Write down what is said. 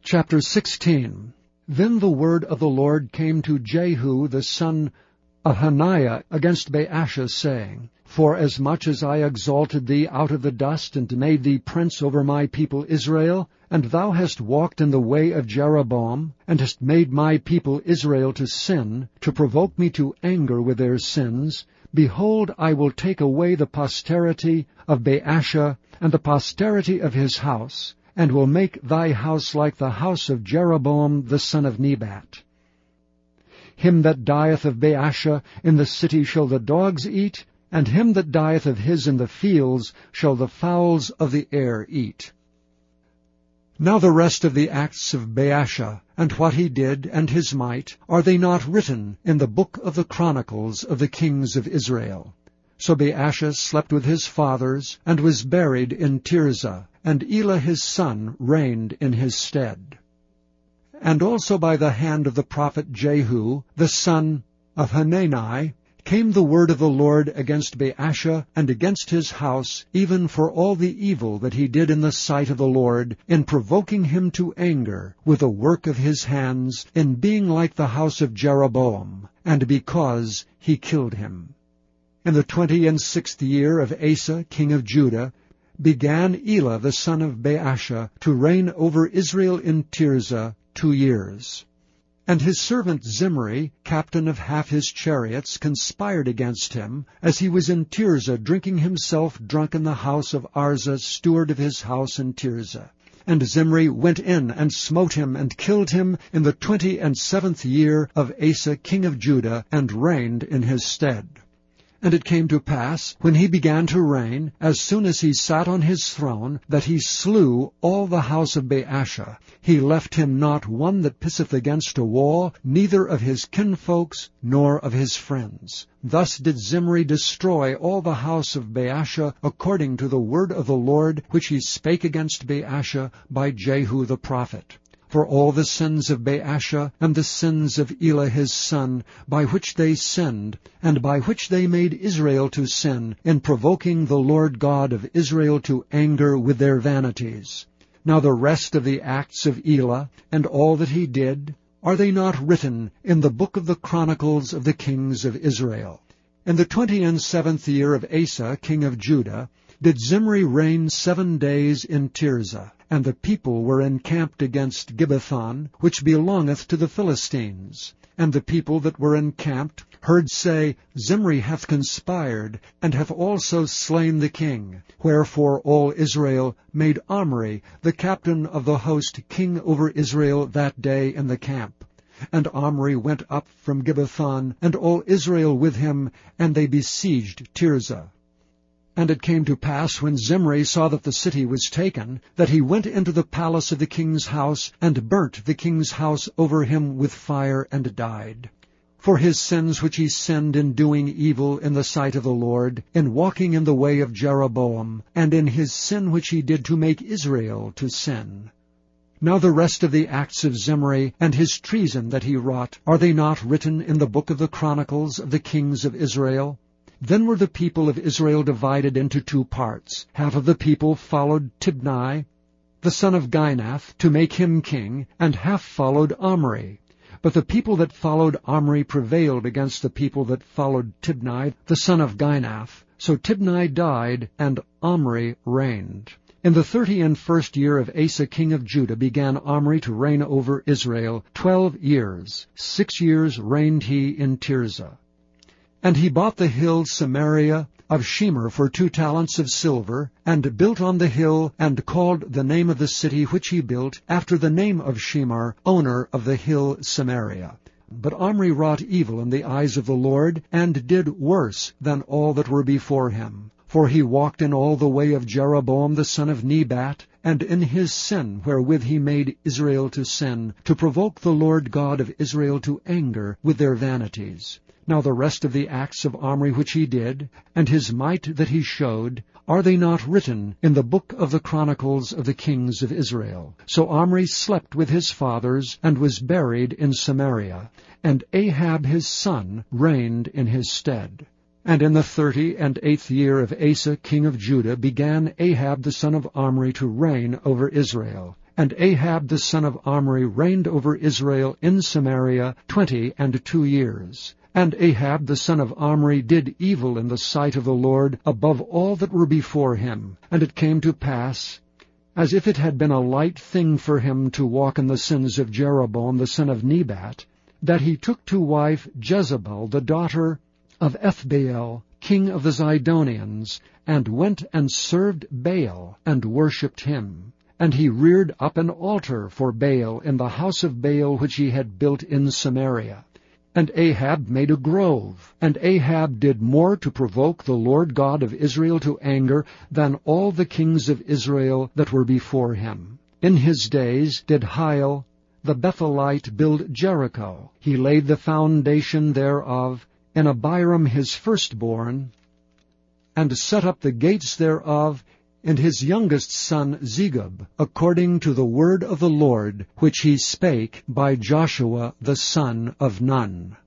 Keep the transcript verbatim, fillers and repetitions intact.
Chapter sixteen. Then the word of the Lord came to Jehu the son of Hananiah against Baasha, saying, Forasmuch as I exalted thee out of the dust, and made thee prince over my people Israel, and thou hast walked in the way of Jeroboam, and hast made my people Israel to sin, to provoke me to anger with their sins, behold, I will take away the posterity of Baasha, and the posterity of his house, and will make thy house like the house of Jeroboam the son of Nebat. Him that dieth of Baasha in the city shall the dogs eat, and him that dieth of his in the fields shall the fowls of the air eat. Now the rest of the acts of Baasha, and what he did, and his might, are they not written in the book of the chronicles of the kings of Israel? So Baasha slept with his fathers, and was buried in Tirzah, and Elah his son reigned in his stead. And also by the hand of the prophet Jehu, the son of Hanani, came the word of the Lord against Baasha and against his house, even for all the evil that he did in the sight of the Lord, in provoking him to anger with the work of his hands, in being like the house of Jeroboam, and because he killed him. In the twenty and sixth year of Asa king of Judah began Elah the son of Baasha to reign over Israel in Tirzah two years. And his servant Zimri, captain of half his chariots, conspired against him, as he was in Tirzah drinking himself drunk in the house of Arza, steward of his house in Tirzah. And Zimri went in and smote him and killed him in the twenty and seventh year of Asa king of Judah, and reigned in his stead. And it came to pass, when he began to reign, as soon as he sat on his throne, that he slew all the house of Baasha. He left him not one that pisseth against a wall, neither of his kinfolks, nor of his friends. Thus did Zimri destroy all the house of Baasha, according to the word of the Lord, which he spake against Baasha by Jehu the prophet. For all the sins of Baasha, and the sins of Elah his son, by which they sinned, and by which they made Israel to sin, in provoking the Lord God of Israel to anger with their vanities. Now the rest of the acts of Elah, and all that he did, are they not written in the book of the chronicles of the kings of Israel? In the twenty and seventh year of Asa king of Judah did Zimri reign seven days in Tirzah. And the people were encamped against Gibbethon, which belongeth to the Philistines. And the people that were encamped heard say, Zimri hath conspired, and hath also slain the king. Wherefore all Israel made Omri, the captain of the host, king over Israel that day in the camp. And Omri went up from Gibbethon, and all Israel with him, and they besieged Tirzah. And it came to pass, when Zimri saw that the city was taken, that he went into the palace of the king's house, and burnt the king's house over him with fire, and died. For his sins which he sinned in doing evil in the sight of the Lord, in walking in the way of Jeroboam, and in his sin which he did to make Israel to sin. Now the rest of the acts of Zimri, and his treason that he wrought, are they not written in the book of the chronicles of the kings of Israel? Then were the people of Israel divided into two parts. Half of the people followed Tibni, the son of Ginath, to make him king, and half followed Omri. But the people that followed Omri prevailed against the people that followed Tibni, the son of Ginath. So Tibni died, and Omri reigned. In the thirty and first year of Asa king of Judah began Omri to reign over Israel twelve years. Six years reigned he in Tirzah. And he bought the hill Samaria of Shemer for two talents of silver, and built on the hill, and called the name of the city which he built, after the name of Shemer, owner of the hill Samaria. But Omri wrought evil in the eyes of the Lord, and did worse than all that were before him. For he walked in all the way of Jeroboam the son of Nebat, and in his sin wherewith he made Israel to sin, to provoke the Lord God of Israel to anger with their vanities. Now the rest of the acts of Omri which he did, and his might that he showed, are they not written in the book of the chronicles of the kings of Israel? So Omri slept with his fathers, and was buried in Samaria, and Ahab his son reigned in his stead. And in the thirty and eighth year of Asa king of Judah began Ahab the son of Omri to reign over Israel. And Ahab the son of Omri reigned over Israel in Samaria twenty and two years. And Ahab the son of Omri did evil in the sight of the Lord above all that were before him. And it came to pass, as if it had been a light thing for him to walk in the sins of Jeroboam the son of Nebat, that he took to wife Jezebel the daughter of Ethbaal, king of the Zidonians, and went and served Baal, and worshipped him. And he reared up an altar for Baal in the house of Baal which he had built in Samaria. And Ahab made a grove, and Ahab did more to provoke the Lord God of Israel to anger than all the kings of Israel that were before him. In his days did Hiel the Bethelite build Jericho. He laid the foundation thereof, and Abiram his firstborn, and set up the gates thereof, and his youngest son Zegub, according to the word of the Lord, which he spake by Joshua the son of Nun.